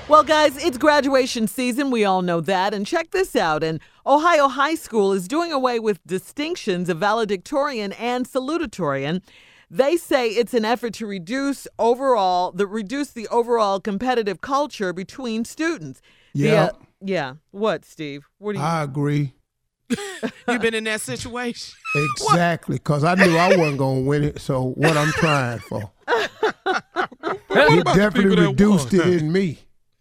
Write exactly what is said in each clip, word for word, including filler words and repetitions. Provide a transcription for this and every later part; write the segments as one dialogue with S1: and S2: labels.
S1: Well, guys, it's graduation season. We all know that. And check this out. An Ohio high school is doing away with distinctions of valedictorian and salutatorian. They say it's an effort to reduce overall the reduce the overall competitive culture between students.
S2: Yeah.
S1: The, uh, yeah. What, Steve? What do you?
S2: I agree.
S3: You've been in that situation.
S2: Exactly, because I knew I wasn't going to win it, so what I'm trying for. It definitely reduced it in me.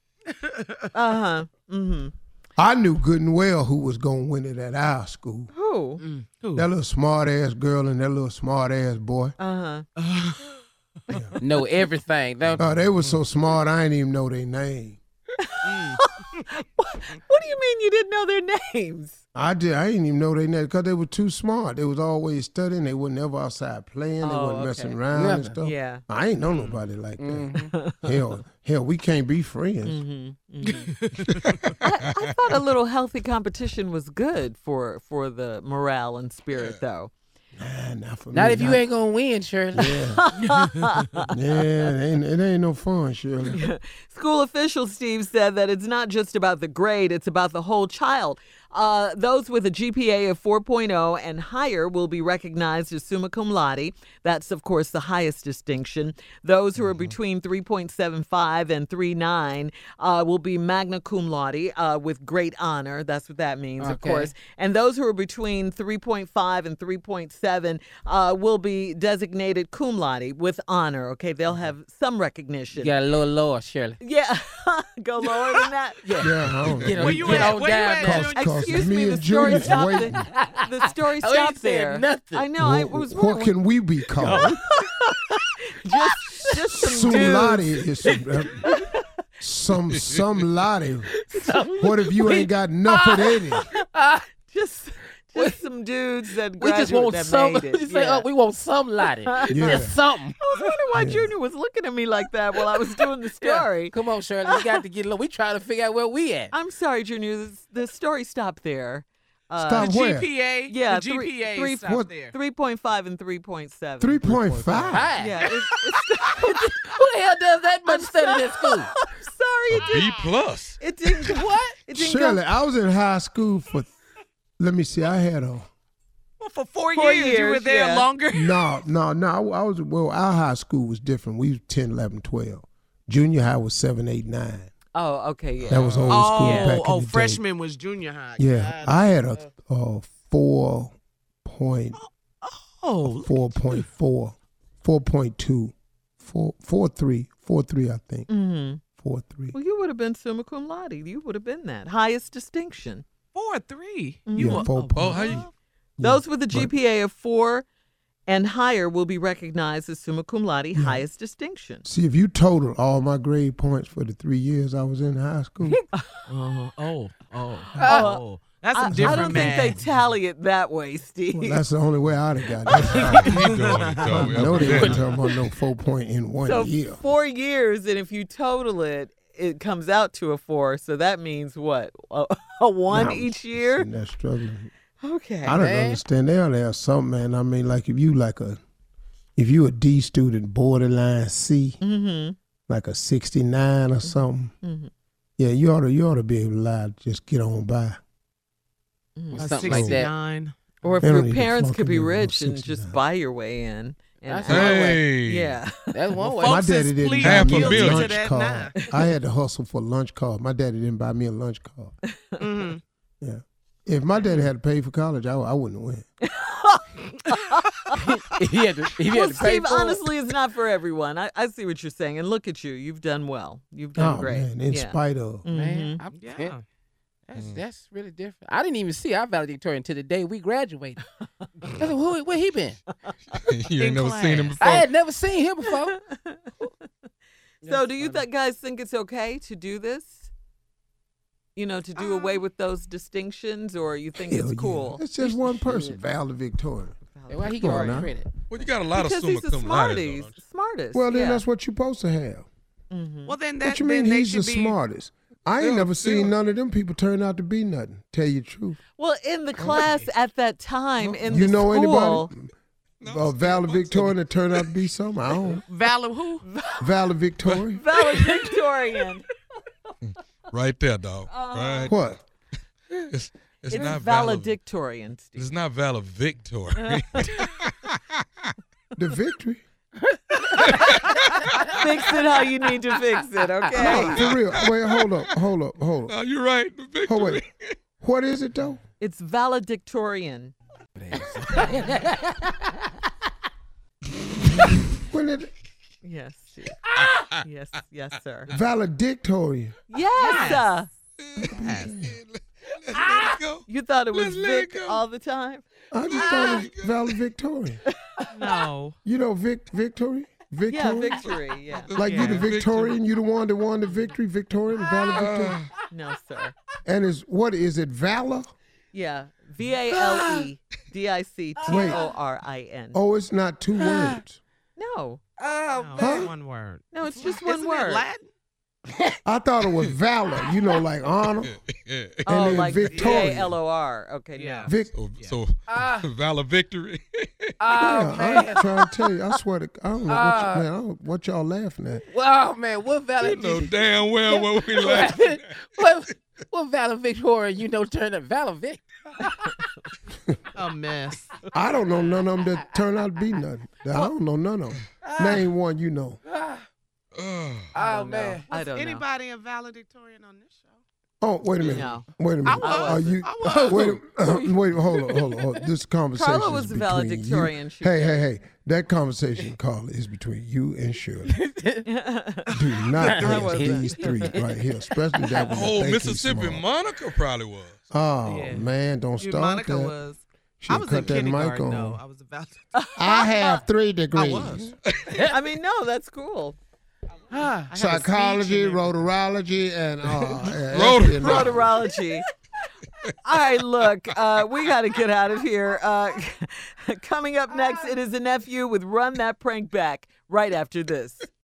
S1: Uh-huh. Mm-hmm.
S2: I knew good and well who was going to win it at our school.
S1: Who?
S3: Mm, who?
S2: That little smart-ass girl and that little smart-ass boy.
S1: Uh-huh.
S4: Know everything, don't
S2: Oh, they were so smart, I didn't even know their name.
S1: What, what do you mean you didn't know their names?
S2: I did. I didn't even know their name because they were too smart. They was always studying. They were never outside playing. They
S1: Oh,
S2: wasn't
S1: okay.
S2: messing around
S4: Never.
S2: and stuff.
S1: Yeah.
S2: I ain't know nobody like that.
S4: Mm-hmm.
S2: Hell, hell, we can't be friends.
S1: Mm-hmm. Mm-hmm. I, I thought a little healthy competition was good for for the morale and spirit, though.
S2: Nah, not for
S4: Not
S2: me.
S4: if you ain't gonna win, Shirley.
S2: Yeah, yeah, it ain't, it ain't no fun, Shirley.
S1: School officials, Steve, said that it's not just about the grade, it's about the whole child. Uh, those with a G P A of four point oh and higher will be recognized as summa cum laude. That's, of course, the highest distinction. Those who are between three point seven five and three point nine uh, will be magna cum laude uh, with great honor. That's what that means, of
S4: Okay.
S1: course. And those who are between three point five and three point seven uh, will be designated cum laude with honor. Okay, they'll have some recognition.
S4: You got a little lower, Shirley.
S1: Yeah, go lower than that.
S4: Yeah.
S2: Yeah, I don't
S4: Get
S2: know.
S4: on,
S3: Where you
S4: get
S3: at?
S4: on
S3: Where you
S4: down
S3: at,
S4: there.
S3: Junior?
S2: Cause
S1: Excuse
S2: me
S1: me, the
S2: and
S1: story
S2: Junior's
S1: stopped.
S2: waiting.
S1: The story
S4: I ain't
S1: stopped
S4: saying
S1: there.
S4: nothing.
S1: I know. I
S2: What-
S1: was
S2: what
S1: wondering.
S2: can we be called?
S1: just, just some
S2: Some
S1: dudes.
S2: lottie is some, uh, some some lottie. What if you ain't got enough of that?
S1: Just, just some dudes that
S4: We just
S1: graduated
S4: want
S1: that
S4: some.
S1: made it.
S4: You say,
S1: Yeah.
S4: oh, we want some lottie.
S2: Yeah.
S4: Just something.
S1: I was wondering why Junior was looking at me like that while I was doing the story.
S4: Come on, Shirley. We got to get low. We trying to figure out where we at.
S1: I'm sorry, Junior. The, the story stopped there. Uh,
S2: Stop
S3: The
S2: where?
S3: G P A,
S1: Yeah,
S3: the
S1: three-
S3: G P A
S1: three-
S3: is stopped
S2: what-
S3: there.
S1: three point five and three point seven.
S2: Three point five.
S4: Hi.
S1: Yeah, it, it's,
S4: Who the hell does that much study in school?
S1: I'm sorry, it
S5: B
S1: didn't.
S5: plus.
S1: It didn't. What? It didn't go-
S2: Shirley, I was in high school for. Let me see. I had a.
S3: Well, for four,
S1: Four
S3: years, you were
S1: years,
S3: there
S1: yeah.
S3: longer.
S2: No, no, no. I, I was. Well, our high school was different. We was ten, eleven, twelve. Junior high was seven, eight, nine.
S1: Oh, okay, yeah.
S2: That was old
S3: Oh,
S2: school back in
S3: oh,
S2: the day.
S3: freshman was junior high.
S2: Yeah,
S3: God.
S2: I had a, a four point
S3: Oh,
S2: four point four, four point two, four four three, four three. I think
S1: Mm-hmm.
S2: four three.
S1: Well, you would have been summa cum laude. You would have been that highest distinction.
S3: four three.
S1: Mhm.
S3: You
S2: Yeah,
S3: were-
S2: four
S5: Oh, how you?
S1: Those with a
S2: but-
S1: G P A of four and higher will be recognized as summa cum laude, highest distinction.
S2: See, if you total all my grade points for the three years I was in high school,
S3: Uh, oh, oh, oh.
S1: Uh,
S3: That's
S1: I,
S3: some
S1: I
S3: different
S1: don't
S3: math.
S1: think they tally it that way, Steve.
S2: well, that's the only way I'd have got it.
S5: He doing it,
S2: I
S5: though.
S2: know they weren't talking about no four point in one
S1: so
S2: year.
S1: four years, and if you total it, it comes out to a four. So that means what? A, a one
S2: Now,
S1: each year?
S2: sitting there struggling.
S1: Okay.
S2: I don't
S4: man.
S2: understand. There, there's something, man. I mean, like if you like a, if you a D student, borderline C,
S1: Mm-hmm.
S2: like a sixty-nine or something.
S1: Mm-hmm.
S2: Yeah, you ought to, you ought to be able to lie, just get on by.
S1: Mm-hmm.
S3: A
S4: Something like that.
S3: sixty-nine.
S1: Or if
S2: They don't
S1: your
S2: need to
S1: parents
S2: flunk
S1: could
S2: them
S1: be
S2: in no
S1: rich and just
S2: sixty-nine.
S1: buy your way in. And
S4: That's
S1: uh,
S4: one way.
S5: Hey.
S1: yeah.
S4: That's one way.
S3: Folks
S2: My
S3: is
S2: daddy didn't
S3: pleading
S2: buy
S5: Half a
S2: me a
S3: guilty
S5: billion.
S3: to
S2: lunch
S3: that
S2: card.
S3: now.
S2: I had to hustle for lunch card. My daddy didn't buy me a lunch card.
S3: Mhm.
S2: Yeah. If my daddy had to pay for college, I, I wouldn't win.
S4: If you had to, if you
S1: Well,
S4: had to pay
S1: Steve,
S4: for it.
S1: honestly, it's not for everyone. I, I see what you're saying. And look at you. You've done well. You've done
S2: Oh,
S1: great.
S2: man, in
S1: yeah.
S2: spite of.
S4: Man,
S1: Mhm.
S4: I'm,
S3: Yeah.
S4: yeah. That's, that's really different. I didn't even see our valedictorian until the day we graduated. I said, who, where he been?
S5: You ain't
S3: In
S5: never seen him
S3: class.
S5: before.
S4: I had never seen him before.
S1: So do you th- guys think it's okay to do this? You know, to do away with those distinctions, or you think
S2: Hell
S1: it's
S2: yeah.
S1: cool?
S2: It's just one person, valedictorian.
S4: Why he get
S2: Come
S4: all
S2: on
S4: the
S2: now.
S4: credit?
S5: Well, you got a lot
S1: Because
S5: of summa
S1: he's the
S5: cum laude,
S1: smartest.
S5: though.
S1: Smartest.
S2: Well, then
S1: yeah.
S2: that's what you're supposed to have.
S1: Mhm.
S3: Well, then that
S2: What you
S3: then
S2: mean
S3: they
S2: he's the
S3: should be.
S2: smartest? I ain't
S5: Yeah,
S2: never
S5: yeah.
S2: seen none of them people turn out to be nothing. Tell you the truth.
S1: Well, in the class at that time, in
S2: you
S1: the
S2: know
S1: school,
S2: anybody?
S5: No,
S2: Uh,
S5: it's
S2: valedictorian that turned out to be something. I don't.
S3: Valor who?
S2: Valedictorian.
S1: valedictorian.
S5: Right there, dog.
S1: Uh,
S5: right.
S2: What?
S5: It's, it's,
S1: It's
S5: not valor-
S1: valedictorian, Steve.
S5: It's not valedictory.
S2: The victory?
S1: Fix it how you need to fix it, okay?
S2: For real. Wait, hold up, hold up, hold up.
S5: No, you're right. The victory.
S2: Oh, wait. What is it, though?
S1: It's valedictorian.
S2: When it
S1: Yes, Steve. yes, yes, sir.
S2: valedictorian.
S1: Yes. uh,
S5: Let's let it go.
S1: You thought it was
S5: Let's let it
S1: Vic
S5: go.
S1: all the time?
S2: I just thought it was valedictorian.
S3: No.
S2: You know Vic Victory?
S1: Yeah,
S2: Victorian?
S1: victory. Yeah.
S2: Like you the
S3: Yeah.
S2: Victorian, you the one that won the victory, Victorian, valedictorian.
S1: No, sir.
S2: And is what is it, valor?
S1: Yeah. V A L E D I C T O R I N.
S2: Oh, it's not two words.
S1: No.
S4: Oh,
S3: No,
S2: Huh?
S3: one word.
S1: No, it's just one
S3: Isn't it
S1: word.
S3: Latin?
S2: I thought it was valor, you know, like honor. And
S1: Oh,
S2: then
S1: like V
S2: Victorian.
S1: A L O R. Okay,
S3: Yeah.
S1: no.
S2: Vic.
S5: So, so
S4: Ah.
S5: valor victory.
S4: oh
S2: Yeah,
S4: man.
S2: I'm trying to tell you. I swear to I don't know what,
S4: Ah.
S2: you, man, I don't, what y'all laughing at.
S4: Well, man, what
S5: You
S4: valid?
S5: know damn well what we laughing at.
S4: what what valedictorian you know turned up valedict?
S3: A mess.
S2: I don't know none of them that turn out to be nothing. I don't know none of them. Name one you know.
S5: Ugh.
S4: Oh man.
S1: I don't know.
S3: Anybody a valedictorian on this show?
S2: Oh, wait a minute.
S1: No.
S2: Wait a minute.
S3: I
S2: Are
S3: was.
S2: you?
S3: I was.
S2: Wait, a- wait. Hold on. Hold on. Hold on. This conversation
S1: Carla was
S2: is
S1: the
S2: between
S1: valedictorian.
S2: You.
S1: She
S2: Hey,
S1: said.
S2: hey, hey. That conversation, Carla, is between you and Shirley. Do not
S1: I
S2: ask
S1: wasn't.
S2: these three right here, especially that one. that
S5: Oh,
S2: think he's
S5: Mississippi
S2: smart.
S5: Monica probably was.
S2: Oh
S3: Yeah.
S2: man, don't
S3: You,
S2: start
S3: Monica
S2: that.
S3: was.
S2: She
S3: I was
S2: cut
S3: in
S2: that mic
S3: kindergarten,
S2: on.
S3: though. I was about
S2: I have three
S3: I
S2: degrees.
S3: was.
S1: I mean, no, that's cool.
S4: Ah.
S3: I had a
S2: Psychology,
S3: speech and
S2: rotorology, and uh,
S5: Rotor-
S2: espionage.
S1: Rotorology. All right, look, uh, we got to get out of here. Uh, coming up next, it is a nephew with Run That Prank Back right after this.